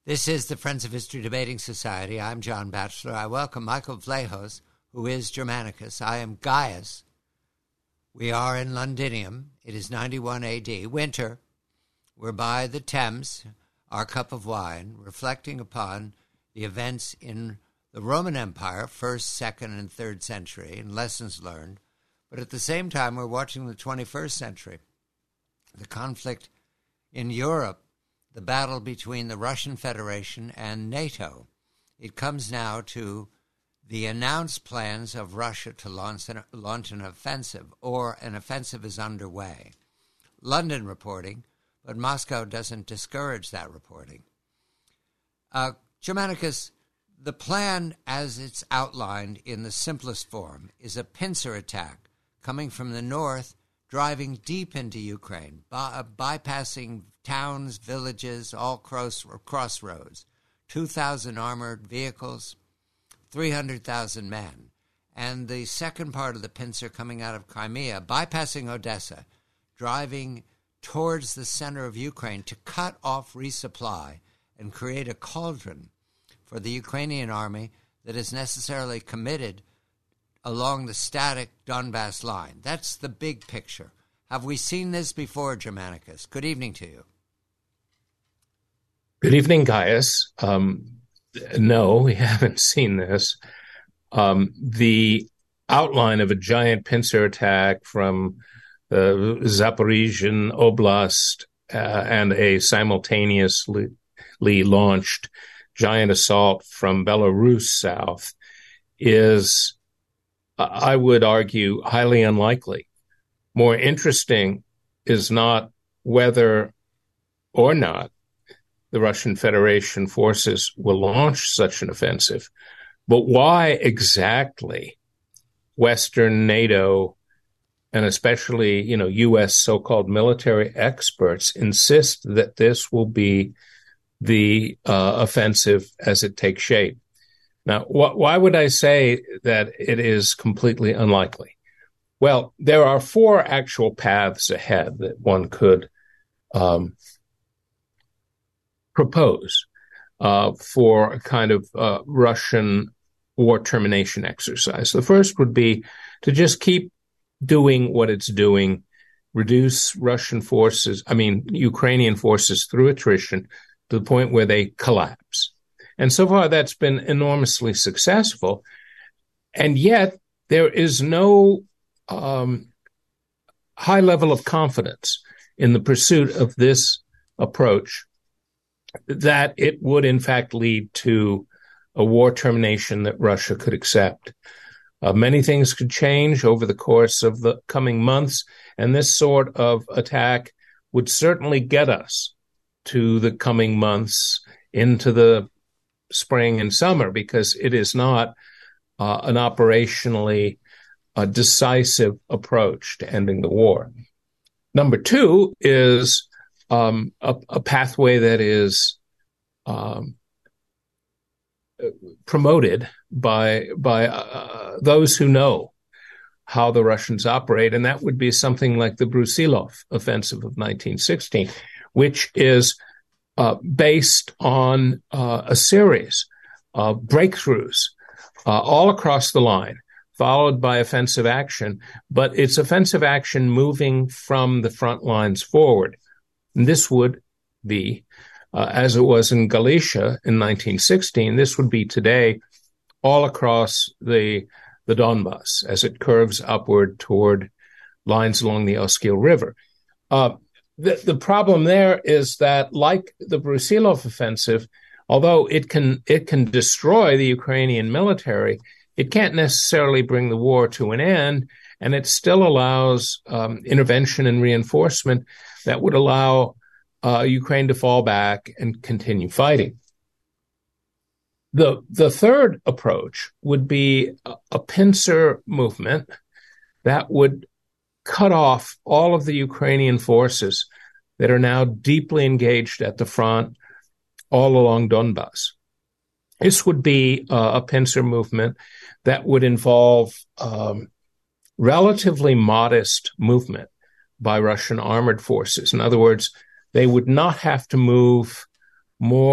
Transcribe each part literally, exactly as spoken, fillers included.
This is the Friends of History Debating Society. I'm John Batchelor. I welcome Michael Vlahos, who is Germanicus. I am Gaius. We are in Londinium. It is ninety-one A D, winter. We're by the Thames, our cup of wine, reflecting upon the events in the Roman Empire, first, second, and third century, and lessons learned. But at the same time, we're watching the twenty-first century, the conflict in Europe, the battle between the Russian Federation and NATO. It comes now to the announced plans of Russia to launch an, launch an offensive, or an offensive is underway. London reporting, but Moscow doesn't discourage that reporting. Uh, Germanicus, the plan as it's outlined in the simplest form is a pincer attack coming from the north, driving deep into Ukraine, by, bypassing towns, villages, all cross, crossroads, two thousand armored vehicles, three hundred thousand men. And the second part of the pincer coming out of Crimea, bypassing Odessa, driving towards the center of Ukraine to cut off resupply and create a cauldron for the Ukrainian army that is necessarily committed along the static Donbass line. That's the big picture. Have we seen this before, Germanicus? Good evening to you. Good evening, Gaius. Um, no, we haven't seen this. Um, the outline of a giant pincer attack from the Zaporizhian Oblast uh, and a simultaneously launched giant assault from Belarus south is, I would argue, highly unlikely. More interesting is not whether or not the Russian Federation forces will launch such an offensive, but why exactly Western NATO and especially, you know, U S so-called military experts insist that this will be the uh, offensive as it takes shape. Now, wh- why would I say that it is completely unlikely? Well, there are four actual paths ahead that one could um, propose uh, for a kind of uh, Russian war termination exercise. The first would be to just keep doing what it's doing, reduce Russian forces, I mean, Ukrainian forces through attrition to the point where they collapse. And so far, that's been enormously successful. And yet, there is no um, high level of confidence in the pursuit of this approach that it would, in fact, lead to a war termination that Russia could accept. Uh, many things could change over the course of the coming months, and this sort of attack would certainly get us to the coming months into the spring and summer, because it is not uh, an operationally uh, decisive approach to ending the war. Number two is um, a, a pathway that is um, promoted by by uh, those who know how the Russians operate, and that would be something like the Brusilov offensive of nineteen sixteen, which is uh, based on uh, a series of breakthroughs uh, all across the line, followed by offensive action, but it's offensive action moving from the front lines forward. And this would be, uh, as it was in Galicia in nineteen sixteen, this would be today all across the the Donbass as it curves upward toward lines along the Oskil River. Uh, the, the problem there is that, like the Brusilov offensive, although it can it can destroy the Ukrainian military, it can't necessarily bring the war to an end, and it still allows um, intervention and reinforcement that would allow uh, Ukraine to fall back and continue fighting. The the third approach would be a, a pincer movement that would cut off all of the Ukrainian forces that are now deeply engaged at the front all along Donbass. This would be uh, a pincer movement that would involve um, relatively modest movement by Russian armored forces. In other words, they would not have to move more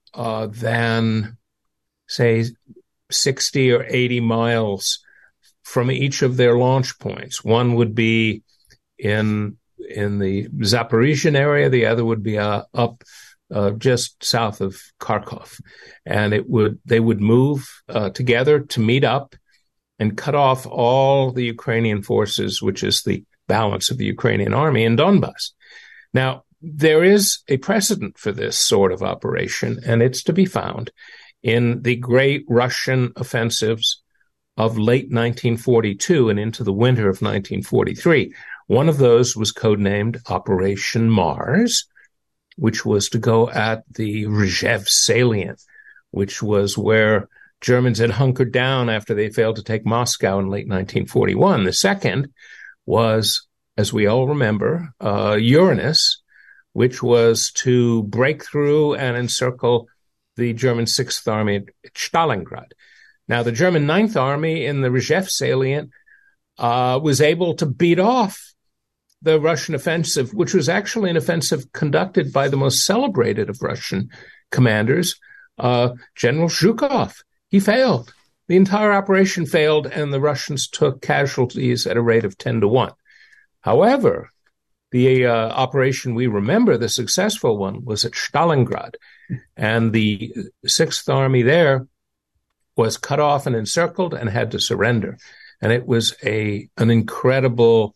uh, than, say, sixty or eighty miles from each of their launch points. One would be in in the Zaporizhian area, the other would be uh, up uh, just south of Kharkov, and it would they would move uh, together to meet up and cut off all the Ukrainian forces, which is the balance of the Ukrainian army in Donbass. Now, there is a precedent for this sort of operation, and it's to be found in the great Russian offensives of late nineteen forty-two and into the winter of nineteen forty-three. One of those was codenamed Operation Mars, which was to go at the Rzhev salient, which was where Germans had hunkered down after they failed to take Moscow in late nineteen forty-one. The second was, as we all remember, uh, Uranus, which was to break through and encircle the German Sixth Army at Stalingrad. Now, the German Ninth Army in the Rzhev salient uh, was able to beat off the Russian offensive, which was actually an offensive conducted by the most celebrated of Russian commanders, uh, General Zhukov. He failed. The entire operation failed, and the Russians took casualties at a rate of ten to one. However, the uh, operation we remember, the successful one, was at Stalingrad, and the Sixth Army there was cut off and encircled and had to surrender. And it was a an incredible,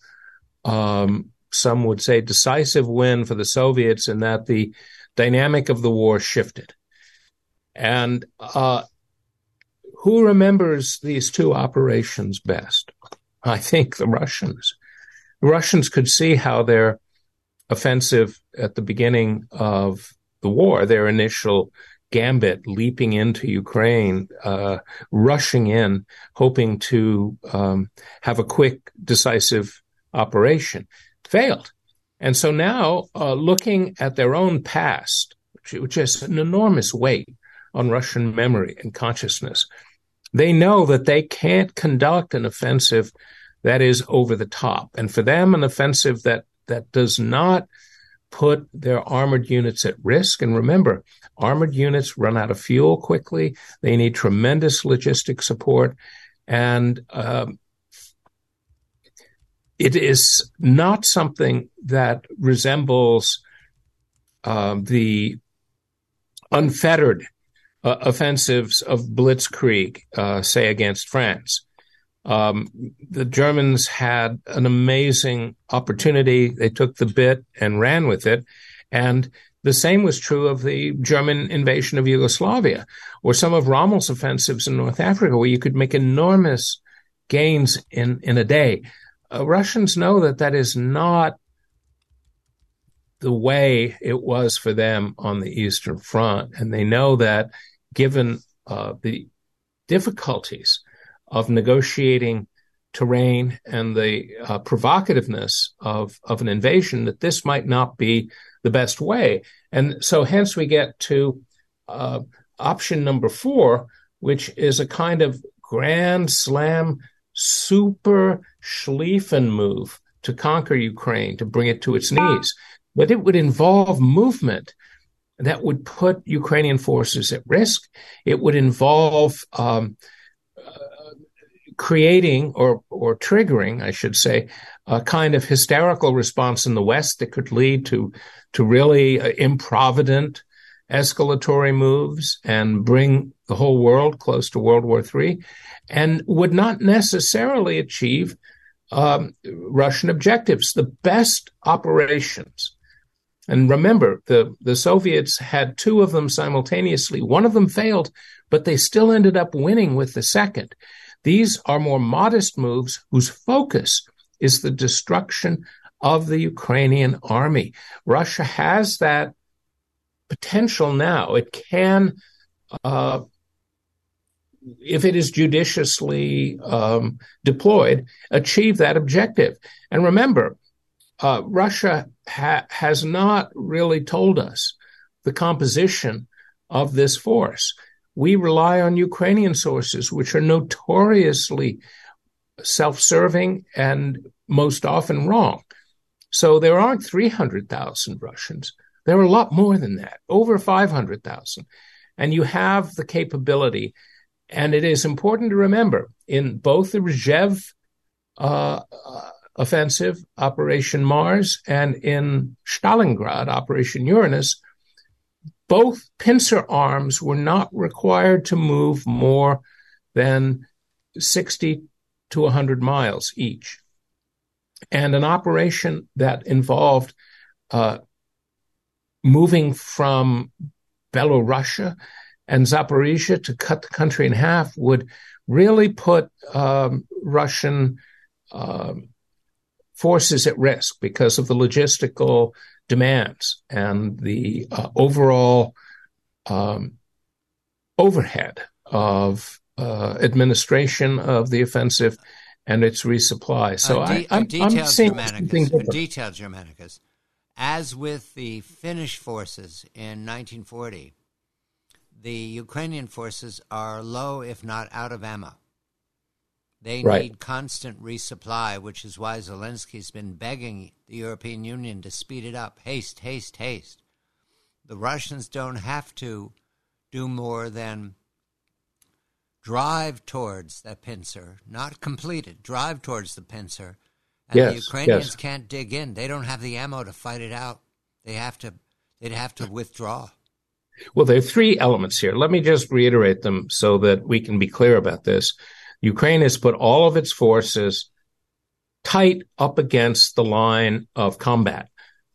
um, some would say, decisive win for the Soviets in that the dynamic of the war shifted. And uh, who remembers these two operations best? I think the Russians. The Russians could see how their offensive at the beginning of the war, their initial gambit, leaping into Ukraine, uh, rushing in, hoping to um, have a quick, decisive operation, failed. And so now, uh, looking at their own past, which, which has an enormous weight on Russian memory and consciousness, they know that they can't conduct an offensive that is over the top. And for them, an offensive that that does not put their armored units at risk. And remember, armored units run out of fuel quickly. They need tremendous logistic support. And um, it is not something that resembles uh, the unfettered uh, offensives of Blitzkrieg, uh, say, against France. Um, the Germans had an amazing opportunity. They took the bit and ran with it. And the same was true of the German invasion of Yugoslavia, or some of Rommel's offensives in North Africa, where you could make enormous gains in, in a day. Uh, Russians know that that is not the way it was for them on the Eastern Front. And they know that given uh, the difficulties of negotiating terrain and the uh, provocativeness of, of an invasion, that this might not be the best way. And so hence we get to uh, option number four, which is a kind of grand slam, super Schlieffen move to conquer Ukraine, to bring it to its knees. But it would involve movement that would put Ukrainian forces at risk. It would involve um, creating or or triggering, I should say, a kind of hysterical response in the West that could lead to to really uh, improvident escalatory moves and bring the whole world close to World War Three, and would not necessarily achieve um, Russian objectives. The best operations, and remember, the, the Soviets had two of them simultaneously. One of them failed, but they still ended up winning with the second. These are more modest moves whose focus is the destruction of the Ukrainian army. Russia has that potential now. It can, uh, if it is judiciously um, deployed, achieve that objective. And remember, uh, Russia ha- has not really told us the composition of this force. We rely on Ukrainian sources, which are notoriously self-serving and most often wrong. So there aren't three hundred thousand Russians. There are a lot more than that, over five hundred thousand. and you have the capability. And it is important to remember, in both the Rzhev uh, uh, offensive, Operation Mars, and in Stalingrad, Operation Uranus, both pincer arms were not required to move more than sixty to one hundred miles each. And an operation that involved uh, moving from Belorussia and Zaporizhia to cut the country in half would really put um, Russian uh, forces at risk because of the logistical demands and the uh, overall um, overhead of uh, administration of the offensive and its resupply. So uh, de- I, I'm, detailed I'm seeing Germanicus, something detailed Germanicus. As with the Finnish forces in nineteen forty, the Ukrainian forces are low, if not out of ammo. They right. need constant resupply, which is why Zelensky's been begging the European Union to speed it up. Haste, haste, haste. The Russians don't have to do more than drive towards that pincer, not complete it, drive towards the pincer. And yes, the Ukrainians yes. can't dig in. They don't have the ammo to fight it out. They have to, they'd have to withdraw. Well, there are three elements here. Let me just reiterate them so that we can be clear about this. Ukraine has put all of its forces tight up against the line of combat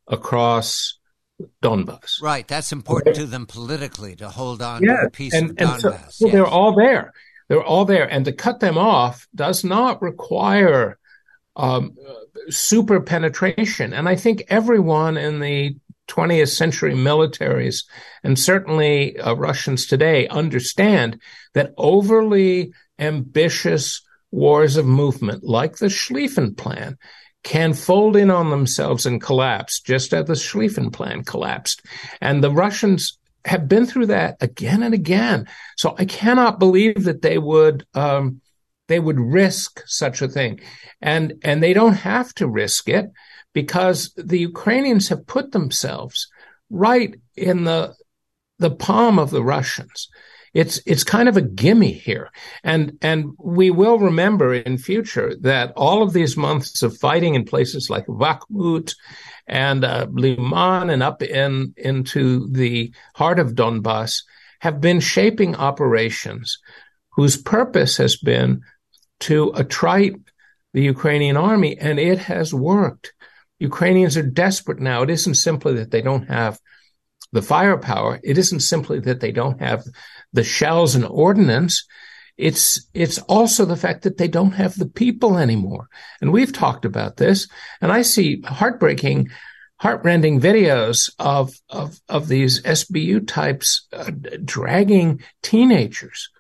across Donbas. Right. That's important okay. to them politically, to hold on yeah. to a piece and, of and Donbas. So, yes. well, they're all there. They're all there. And to cut them off does not require um, super penetration. And I think everyone in the twentieth century militaries, and certainly uh, Russians today, understand that overly ambitious wars of movement, like the Schlieffen Plan, can fold in on themselves and collapse, just as the Schlieffen Plan collapsed. And the Russians have been through that again and again. So I cannot believe that they would um, they would risk such a thing. And and they don't have to risk it, because the Ukrainians have put themselves right in the the palm of the Russians. It's it's kind of a gimme here. And and we will remember in future that all of these months of fighting in places like Bakhmut and uh, Liman and up in into the heart of Donbas have been shaping operations whose purpose has been to attrite the Ukrainian army, and it has worked. Ukrainians are desperate now. It isn't simply that they don't have the firepower. It isn't simply that they don't have the shells and ordnance. It's it's also the fact that they don't have the people anymore. And we've talked about this, and I see heartbreaking, heartrending videos of of of these S B U types uh, dragging teenagers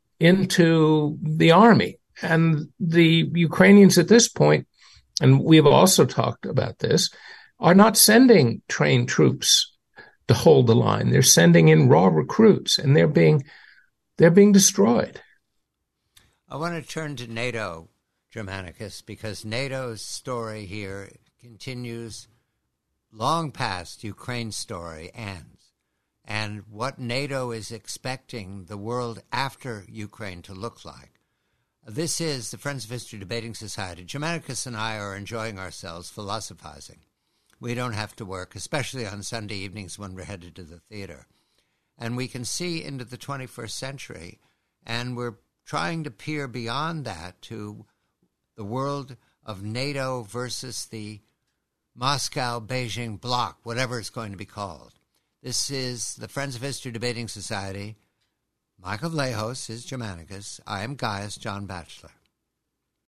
into the army. And the Ukrainians at this point, and we've also talked about this, are not sending trained troops to hold the line. They're sending in raw recruits, and they're being they're being destroyed. I want to turn to NATO, Germanicus, because NATO's story here continues long past Ukraine's story ends, and what NATO is expecting the world after Ukraine to look like. This is the Friends of History Debating Society. Germanicus and I are enjoying ourselves philosophizing. We don't have to work, especially on Sunday evenings when we're headed to the theater. And we can see into the twenty-first century, and we're trying to peer beyond that to the world of NATO versus the Moscow-Beijing bloc, whatever it's going to be called. This is the Friends of History Debating Society. Michael Vlahos is Germanicus. I am Gaius John Batchelor.